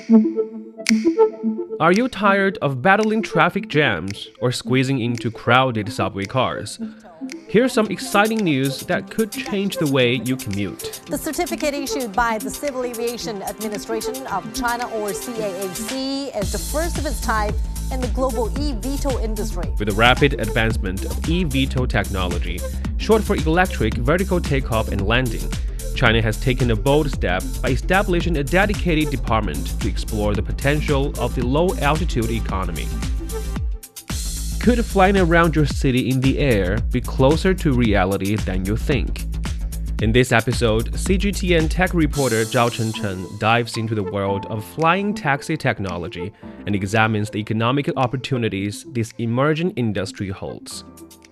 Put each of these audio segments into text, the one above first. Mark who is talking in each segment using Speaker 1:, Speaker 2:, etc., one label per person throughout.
Speaker 1: Are you tired of battling traffic jams or squeezing into crowded subway cars? Here's some exciting news that could change the way you commute.
Speaker 2: The certificate issued by the Civil Aviation Administration of China, or CAAC, is the first of its type in the global eVTOL industry.
Speaker 1: With the rapid advancement of eVTOL technology, short for electric vertical takeoff and landing, China has taken a bold step by establishing a dedicated department to explore the potential of the low-altitude economy. Could flying around your city in the air be closer to reality than you think? In this episode, CGTN tech reporter Zhao Chenchen dives into the world of flying taxi technology and examines the economic opportunities this emerging industry holds.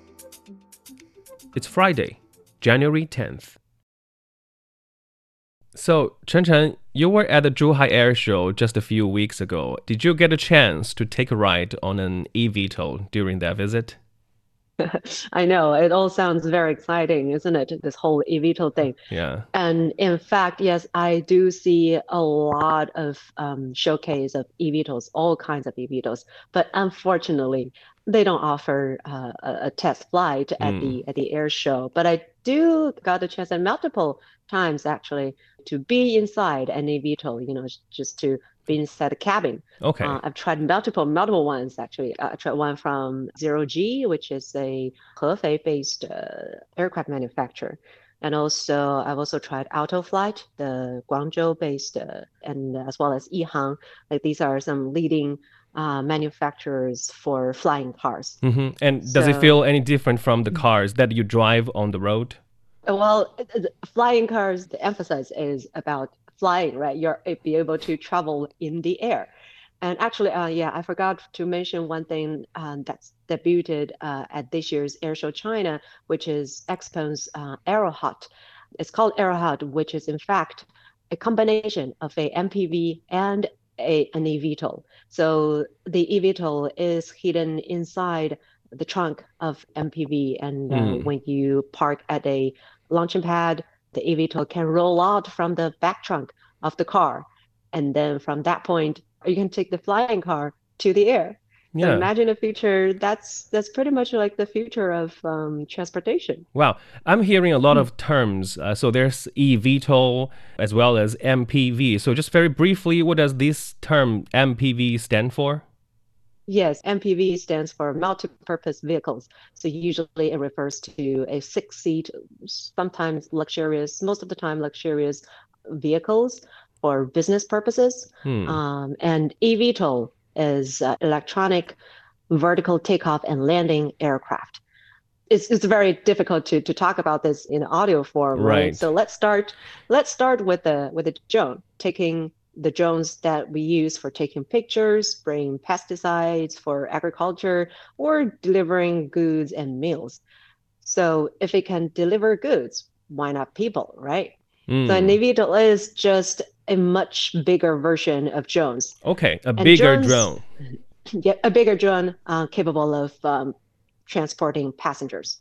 Speaker 1: It's Friday, January 10th. So, Chenchen, you were at the Zhuhai Air Show just a few weeks ago. Did you get a chance to take a ride on an eVTOL during that visit?
Speaker 3: I know, it all sounds very exciting, isn't it? This whole eVTOL thing.
Speaker 1: Yeah.
Speaker 3: And in fact, yes, I do see a lot of showcase of eVTOLs, all kinds of eVTOLs. But unfortunately, they don't offer a test flight at the air show. But I do got a chance at multiple times actually to be inside an eVTOL, just to be inside the cabin.
Speaker 1: Okay.
Speaker 3: I've tried multiple ones actually. I tried one from Zero G, which is a Hefei-based aircraft manufacturer. And also, I've also tried Autoflight, the Guangzhou-based, and as well as Yihang. Like these are some leading manufacturers for flying cars.
Speaker 1: Mm-hmm. And does it feel any different from the cars that you drive on the road?
Speaker 3: Well, flying cars, the emphasis is about flying, right? You'll be able to travel in the air. And actually, I forgot to mention one thing that's debuted at this year's Airshow China, which is XPeng's AeroHot. It's called AeroHot, which is in fact a combination of a MPV and an eVTOL. So the eVTOL is hidden inside the trunk of MPV, and when you park at a launching pad, the eVTOL can roll out from the back trunk of the car, and then from that point, you can take the flying car to the air. So
Speaker 1: Yeah.
Speaker 3: imagine a future that's pretty much like the future of transportation.
Speaker 1: Wow, I'm hearing a lot of terms. So there's eVTOL as well as MPV. So just very briefly, what does this term MPV stand for?
Speaker 3: Yes, MPV stands for multi-purpose vehicles. So usually it refers to a 6-seat, sometimes luxurious, most of the time luxurious vehicles for business purposes. And eVTOL is electronic vertical takeoff and landing aircraft. It's very difficult to talk about this in audio form, right? So let's start with the drone, taking the drones that we use for taking pictures, spraying pesticides for agriculture, or delivering goods and meals. So if it can deliver goods, why not people, right? So an eVTOL is just a much bigger version of drones.
Speaker 1: Okay, a bigger drone.
Speaker 3: Yeah, a bigger drone capable of transporting passengers.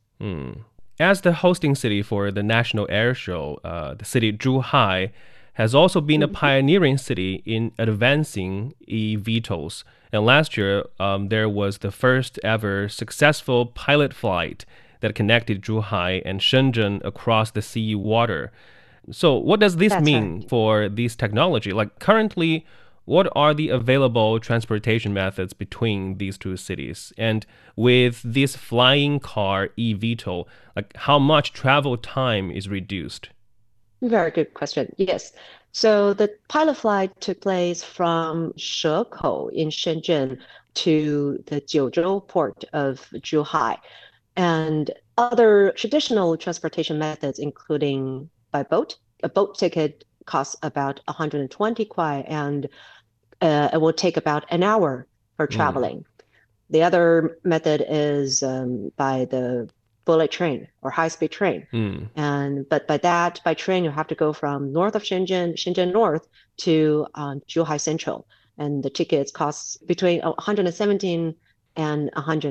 Speaker 1: As the hosting city for the National Air Show, the city Zhuhai has also been a pioneering city in advancing eVTOLs. And last year, there was the first ever successful pilot flight that connected Zhuhai and Shenzhen across the sea water. So what does this mean for this technology? Like currently, what are the available transportation methods between these two cities? And with this flying car eVTOL, like how much travel time is reduced?
Speaker 3: Very good question. Yes. So the pilot flight took place from Shekou in Shenzhen to the Jiuzhou port of Zhuhai, and other traditional transportation methods, including by boat. A boat ticket costs about 120 kuai, and it will take about an hour for traveling. The other method is by the bullet train or high-speed train. But by train, you have to go from north of Shenzhen North to Zhuhai Central. And the tickets cost between 117 and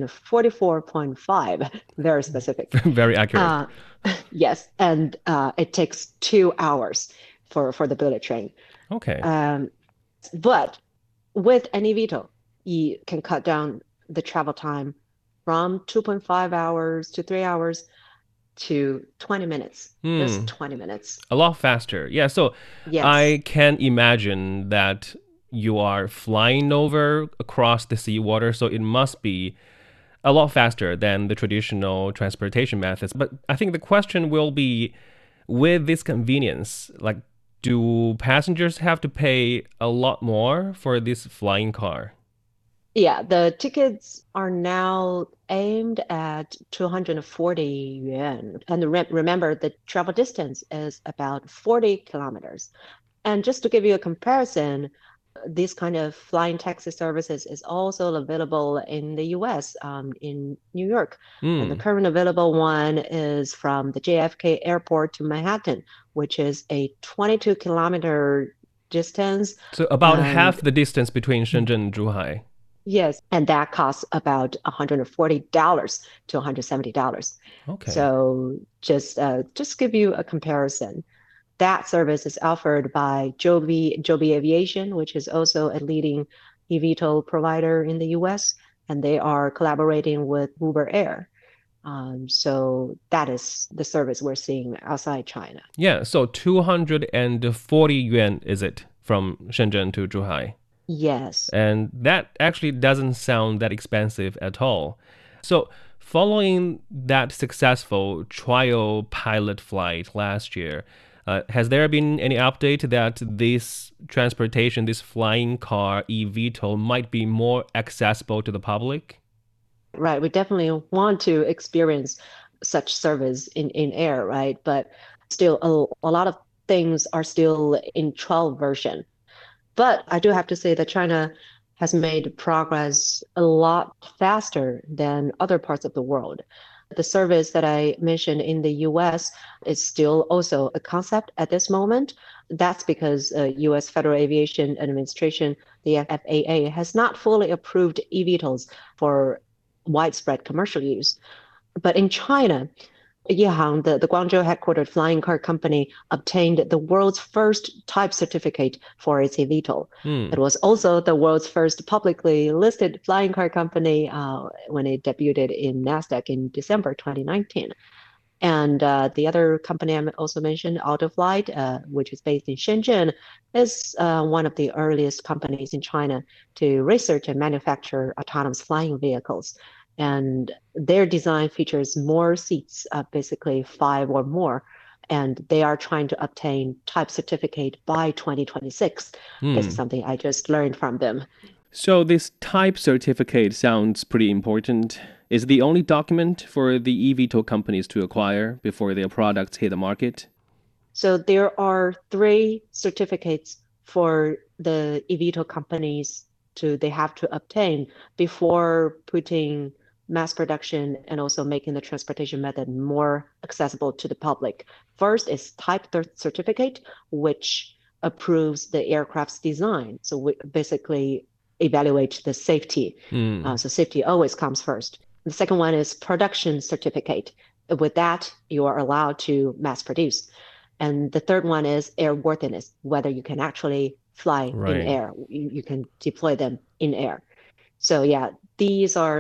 Speaker 3: 144.5, very specific.
Speaker 1: Very accurate.
Speaker 3: Yes, and it takes 2 hours for the bullet train.
Speaker 1: Okay.
Speaker 3: But with an eVTOL, you can cut down the travel time from 2.5 hours to 3 hours to 20 minutes, just
Speaker 1: Hmm.
Speaker 3: 20 minutes.
Speaker 1: A lot faster. Yeah, so
Speaker 3: Yes.
Speaker 1: I can imagine that you are flying over across the seawater, so it must be a lot faster than the traditional transportation methods. But I think the question will be, with this convenience, like, do passengers have to pay a lot more for this flying car?
Speaker 3: Yeah, the tickets are now aimed at 240 yuan. And remember, the travel distance is about 40 kilometers. And just to give you a comparison, this kind of flying taxi services is also available in the US, in New York. And the
Speaker 1: Hmm.
Speaker 3: current available one is from the JFK airport to Manhattan, which is a 22-kilometer distance.
Speaker 1: So about half
Speaker 3: And
Speaker 1: the distance between Shenzhen and Zhuhai.
Speaker 3: yes, and that costs about $140 to $170.
Speaker 1: Okay.
Speaker 3: So just give you a comparison. That service is offered by Joby Aviation, which is also a leading eVTOL provider in the US, and they are collaborating with Uber Air. So that is the service we're seeing outside China.
Speaker 1: Yeah, so 240 yuan is it from Shenzhen to Zhuhai?
Speaker 3: Yes.
Speaker 1: And that actually doesn't sound that expensive at all. So, following that successful trial pilot flight last year, has there been any update that this transportation, this flying car eVTOL, might be more accessible to the public?
Speaker 3: Right. We definitely want to experience such service in air, right? But still, a lot of things are still in trial version. But I do have to say that China has made progress a lot faster than other parts of the world. The service that I mentioned in the US is still also a concept at this moment. That's because US Federal Aviation Administration, the FAA, has not fully approved eVTOLs for widespread commercial use. But in China, Yihang, the Guangzhou headquartered flying car company, obtained the world's first type certificate for its eVTOL.
Speaker 1: Hmm.
Speaker 3: It was also the world's first publicly listed flying car company when it debuted in NASDAQ in December 2019. And the other company I also mentioned, Autoflight, which is based in Shenzhen, is one of the earliest companies in China to research and manufacture autonomous flying vehicles. And their design features more seats, basically five or more. And they are trying to obtain type certificate by 2026. This is
Speaker 1: Hmm.
Speaker 3: something I just learned from them.
Speaker 1: So, this type certificate sounds pretty important. Is it the only document for the eVTOL companies to acquire before their products hit the market?
Speaker 3: So there are three certificates for the eVTOL companies they have to obtain before putting mass production and also making the transportation method more accessible to the public. First is type certificate, which approves the aircraft's design. So we basically evaluate the safety.
Speaker 1: Hmm.
Speaker 3: So safety always comes first. The second one is production certificate. With that, you are allowed to mass produce. And the third one is airworthiness, whether you can actually fly in
Speaker 1: Right.
Speaker 3: air. You can deploy them in air. So yeah, these are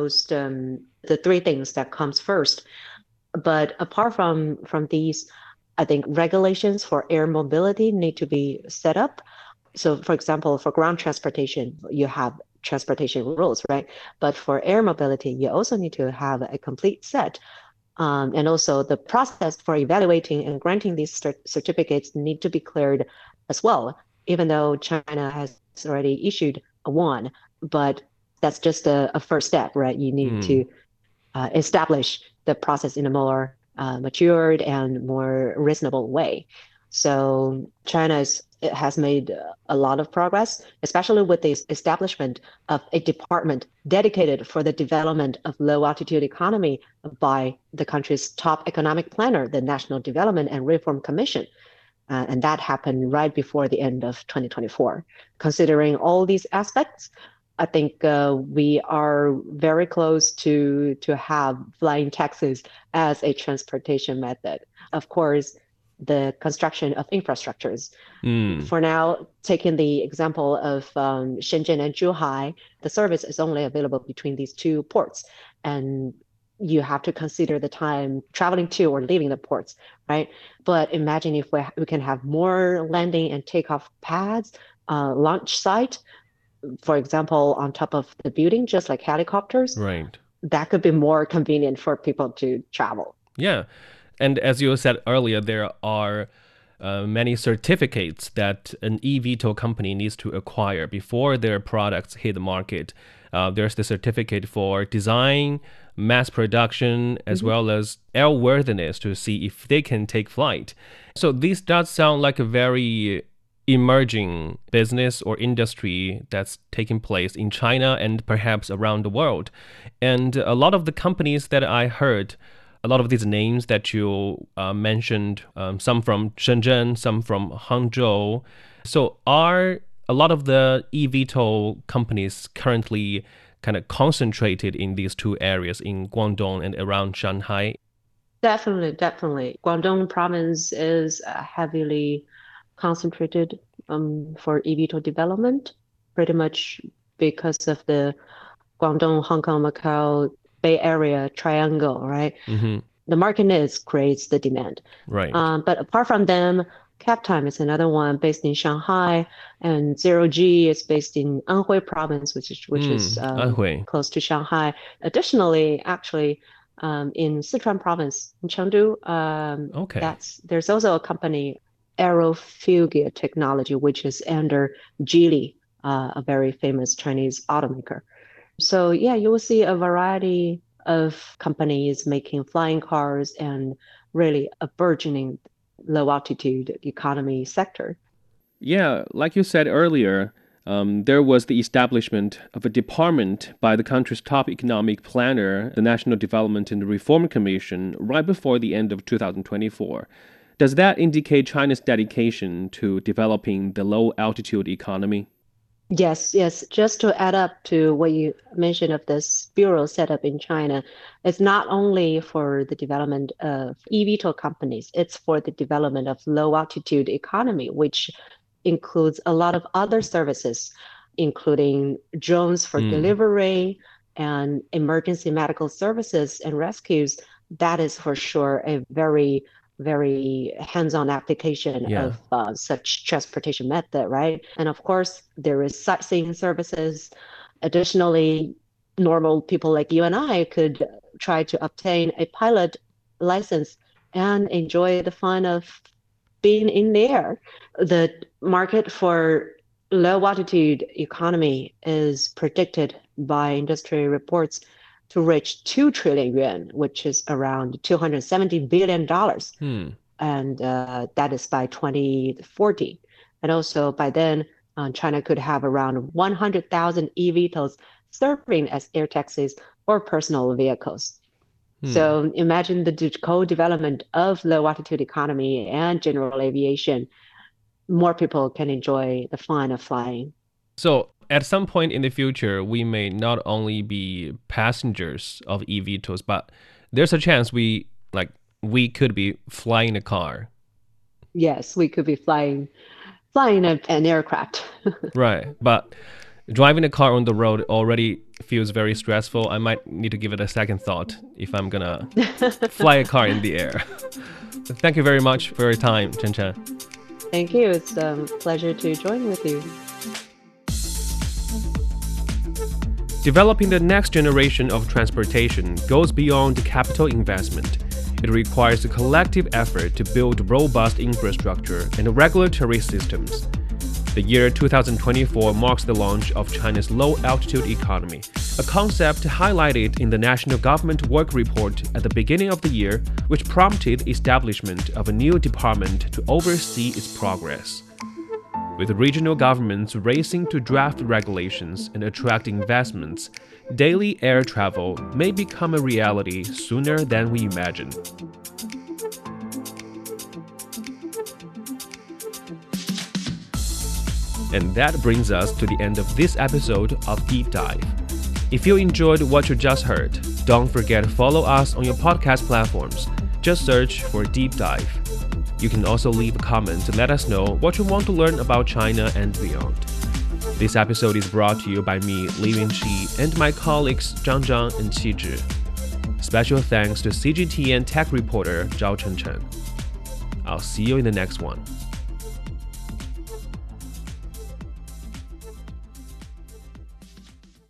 Speaker 3: the three things that comes first. But apart from these, I think regulations for air mobility need to be set up. So for example, for ground transportation, you have transportation rules, right? But for air mobility, you also need to have a complete set. And also the process for evaluating and granting these certificates need to be cleared as well, even though China has already issued one. But that's just a first step, right? You need
Speaker 1: Hmm.
Speaker 3: to establish the process in a more matured and more reasonable way. So it has made a lot of progress, especially with the establishment of a department dedicated for the development of low altitude economy by the country's top economic planner, the National Development and Reform Commission. And that happened right before the end of 2024. Considering all these aspects, I think we are very close to have flying taxis as a transportation method. Of course, the construction of infrastructures. For now, taking the example of Shenzhen and Zhuhai, the service is only available between these two ports. And you have to consider the time traveling to or leaving the ports, right? But imagine if we can have more landing and takeoff pads, launch site, for example, on top of the building, just like helicopters.
Speaker 1: Right.
Speaker 3: That could be more convenient for people to travel.
Speaker 1: Yeah. And as you said earlier, there are many certificates that an eVTOL company needs to acquire before their products hit the market. There's the certificate for design, mass production, as well as airworthiness to see if they can take flight. So this does sound like a very emerging business or industry that's taking place in China and perhaps around the world. And a lot of the companies that I heard, a lot of these names that you mentioned, some from Shenzhen, some from Hangzhou. So are a lot of the eVTOL companies currently kind of concentrated in these two areas in Guangdong and around Shanghai?
Speaker 3: Definitely. Guangdong province is heavily concentrated for eVTOL development, pretty much because of the Guangdong, Hong Kong, Macau, Bay Area triangle, right? The market needs creates the demand.
Speaker 1: Right.
Speaker 3: But apart from them, Captime is another one based in Shanghai, and Zero G is based in Anhui province, which is
Speaker 1: Anhui.
Speaker 3: close to Shanghai. Additionally, actually, in Sichuan province, in Chengdu, there's also a company, Aerofugia Technology, which is under Geely, a very famous Chinese automaker. So yeah, you will see a variety of companies making flying cars and really a burgeoning low altitude economy sector.
Speaker 1: Yeah, like you said earlier, there was the establishment of a department by the country's top economic planner, the National Development and Reform Commission, right before the end of 2024. Does that indicate China's dedication to developing the low altitude economy?
Speaker 3: Yes. Just to add up to what you mentioned of this bureau set up in China, it's not only for the development of eVTOL companies, it's for the development of low altitude economy, which includes a lot of other services, including drones for delivery and emergency medical services and rescues. That is for sure a very hands-on application of such transportation method, right? And of course, there is sightseeing services. Additionally, normal people like you and I could try to obtain a pilot license and enjoy the fun of being in the air. The market for low altitude economy is predicted by industry reports to reach 2 trillion yuan, which is around $270 billion. And that is by 2040. And also by then, China could have around 100,000 eVTOLs serving as air taxis or personal vehicles. So imagine the co-development of low altitude economy and general aviation. More people can enjoy the fun of flying.
Speaker 1: So at some point in the future, we may not only be passengers of eVTOLs, but there's a chance we could be flying a car.
Speaker 3: Yes, we could be flying an aircraft.
Speaker 1: Right, but driving a car on the road already feels very stressful. I might need to give it a second thought if I'm gonna fly a car in the air. Thank you very much for your time, Chen Chen.
Speaker 3: Thank you. It's a pleasure to join with you.
Speaker 1: Developing the next generation of transportation goes beyond capital investment. It requires a collective effort to build robust infrastructure and regulatory systems. The year 2024 marks the launch of China's low-altitude economy, a concept highlighted in the National Government Work Report at the beginning of the year, which prompted establishment of a new department to oversee its progress. With regional governments racing to draft regulations and attract investments, daily air travel may become a reality sooner than we imagine. And that brings us to the end of this episode of Deep Dive. If you enjoyed what you just heard, don't forget to follow us on your podcast platforms. Just search for Deep Dive. You can also leave a comment to let us know what you want to learn about China and beyond. This episode is brought to you by me, Li Yunqi, and my colleagues Zhang Zhang and Qi Zhi. Special thanks to CGTN tech reporter Zhao Chenchen. I'll see you in the next one.